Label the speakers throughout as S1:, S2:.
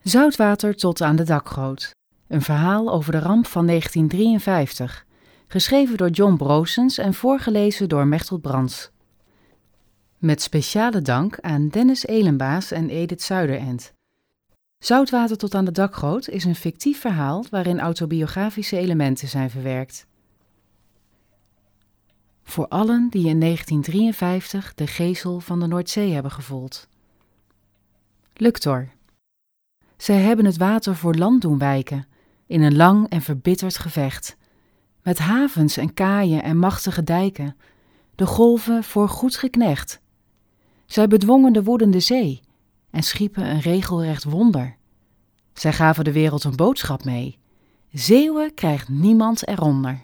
S1: Zoutwater tot aan de dakgoot. Een verhaal over de ramp van 1953. Geschreven door John Brosens en voorgelezen door Mechteld Brands. Met speciale dank aan Dennis Elenbaas en Edith Zuiderend. Zoutwater tot aan de dakgoot is een fictief verhaal waarin autobiografische elementen zijn verwerkt. Voor allen die in 1953 de gezel van de Noordzee hebben gevoeld. Luctor. Zij hebben het water voor land doen wijken, in een lang en verbitterd gevecht. Met havens en kaaien en machtige dijken, de golven voor goed geknecht. Zij bedwongen de woedende zee en schiepen een regelrecht wonder. Zij gaven de wereld een boodschap mee. Zeeuwen krijgt niemand eronder.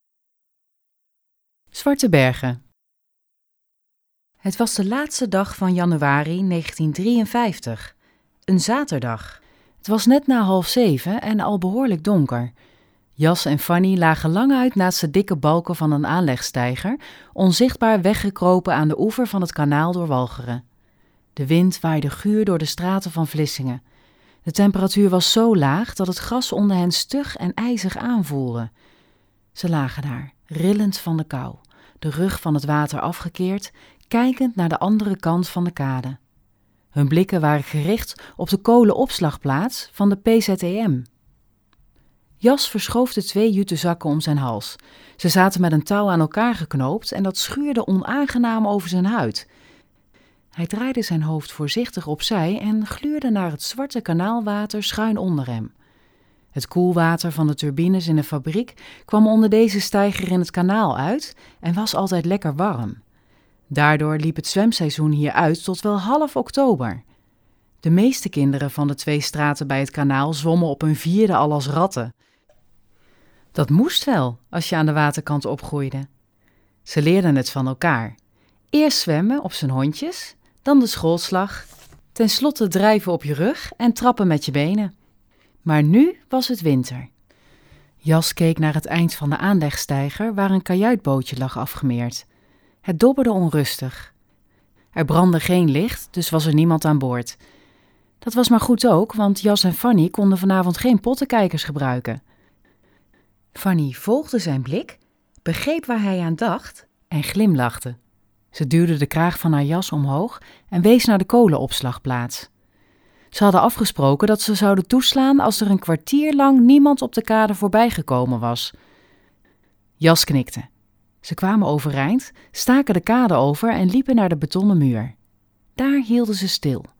S1: Zwarte Bergen. Het was de laatste dag van januari 1953, een zaterdag. Het was net na 6:30 en al behoorlijk donker. Jas en Fanny lagen lang uit naast de dikke balken van een aanlegsteiger, onzichtbaar weggekropen aan de oever van het kanaal door Walcheren. De wind waaide guur door de straten van Vlissingen. De temperatuur was zo laag dat het gras onder hen stug en ijzig aanvoelde. Ze lagen daar, rillend van de kou, de rug van het water afgekeerd, kijkend naar de andere kant van de kade. Hun blikken waren gericht op de kolenopslagplaats van de PZEM. Jas verschoof de 2 jute zakken om zijn hals. Ze zaten met een touw aan elkaar geknoopt en dat schuurde onaangenaam over zijn huid. Hij draaide zijn hoofd voorzichtig opzij en gluurde naar het zwarte kanaalwater schuin onder hem. Het koelwater van de turbines in de fabriek kwam onder deze steiger in het kanaal uit en was altijd lekker warm. Daardoor liep het zwemseizoen hier uit tot wel half oktober. De meeste kinderen van de 2 straten bij het kanaal zwommen op hun 4e al als ratten. Dat moest wel, als je aan de waterkant opgroeide. Ze leerden het van elkaar. Eerst zwemmen op zijn hondjes, dan de schoolslag, tenslotte drijven op je rug en trappen met je benen. Maar nu was het winter. Jas keek naar het eind van de aanlegsteiger waar een kajuitbootje lag afgemeerd. Het dobberde onrustig. Er brandde geen licht, dus was er niemand aan boord. Dat was maar goed ook, want Jas en Fanny konden vanavond geen pottenkijkers gebruiken. Fanny volgde zijn blik, begreep waar hij aan dacht en glimlachte. Ze duwde de kraag van haar jas omhoog en wees naar de kolenopslagplaats. Ze hadden afgesproken dat ze zouden toeslaan als er een kwartier lang niemand op de kade voorbijgekomen was. Jas knikte. Ze kwamen overeind, staken de kade over en liepen naar de betonnen muur. Daar hielden ze stil.